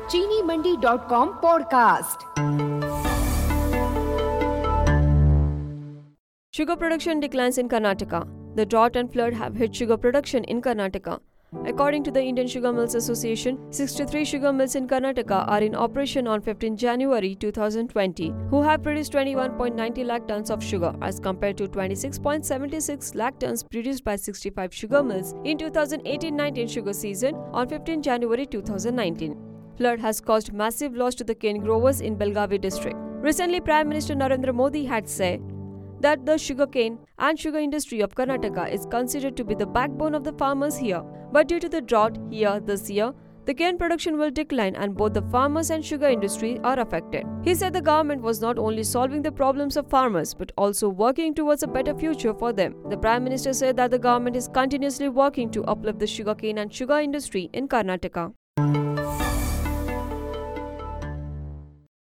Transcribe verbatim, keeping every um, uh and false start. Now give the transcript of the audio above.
चीनी Mandi dot com podcast. Sugar production declines in Karnataka. The drought and flood have hit sugar production in Karnataka. According to the Indian Sugar Mills Association, sixty-three sugar mills in Karnataka are in operation on fifteenth January two thousand twenty, who have produced twenty-one point nine zero lakh tons of sugar as compared to twenty-six point seven six lakh tons produced by sixty-five sugar mills in two thousand eighteen nineteen sugar season on fifteenth January two thousand nineteen. Flood has caused massive loss to the cane growers in Belgavi district. Recently, Prime Minister Narendra Modi had said that the sugarcane and sugar industry of Karnataka is considered to be the backbone of the farmers here. But due to the drought here this year, the cane production will decline and both the farmers and sugar industry are affected. He said the government was not only solving the problems of farmers but also working towards a better future for them. The Prime Minister said that the government is continuously working to uplift the sugarcane and sugar industry in Karnataka.